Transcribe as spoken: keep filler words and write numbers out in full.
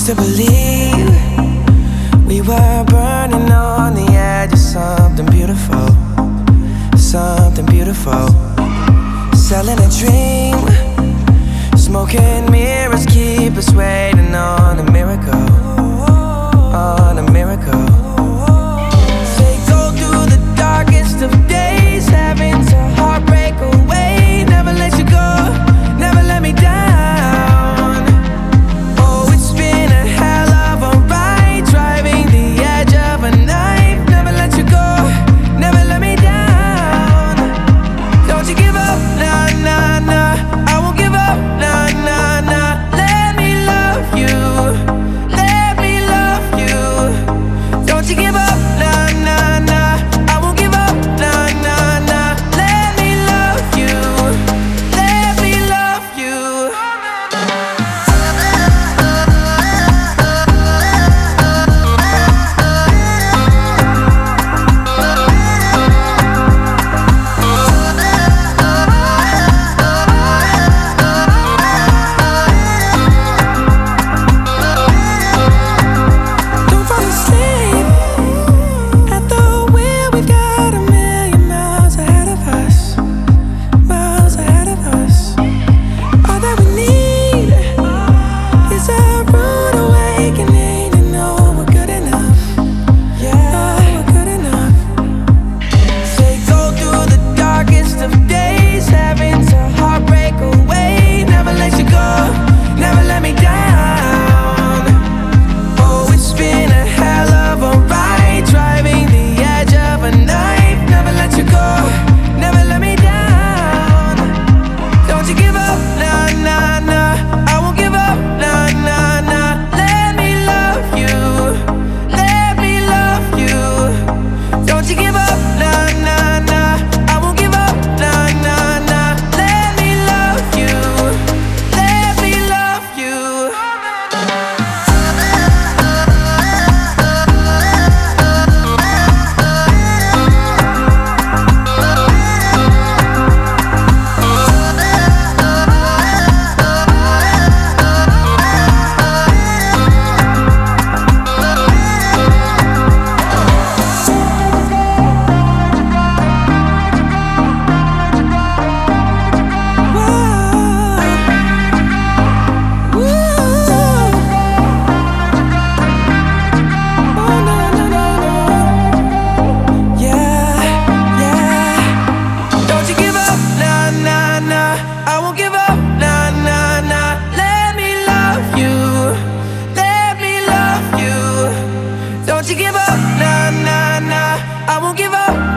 used to believe we were burning on the edge of something beautiful, something beautiful. Selling a dream, smoking mirrors keep us waiting on a miracle, on a miracle. Say go through the darkest of days, having to heartbreak away. Never let you go, never let me down. Oh, it's been a hell of a ride, driving the edge of a knife. Never let you go, never let me down. Don't you give up, nah, nah, nah. I won't give up, nah, nah, nah. Let me love you, let me love you. Don't you give up, nah, nah, nah. I won't give up, nah, nah, nah. Let me love you, let me love you. Don't fall asleep at the wheel. We've got a million miles ahead of us, miles ahead of us. All that we need is a rude awakening to know we're good enough. Yeah, we're good enough. Say go through the darkest of days, having to heartbreak away. Never let you go, never let me down. Oh, it's been a hell of a ride, driving the edge of a knife. Never let you go, never let me down. Don't you give up, nah, nah, nah. I won't give up, nah, nah, nah. Let me love you, let me love you. Don't you give up, nah, nah, nah. I won't give up, nah, nah, nah. Let me love you, let me love you. Don't you give up, nah, nah, nah. I won't give up.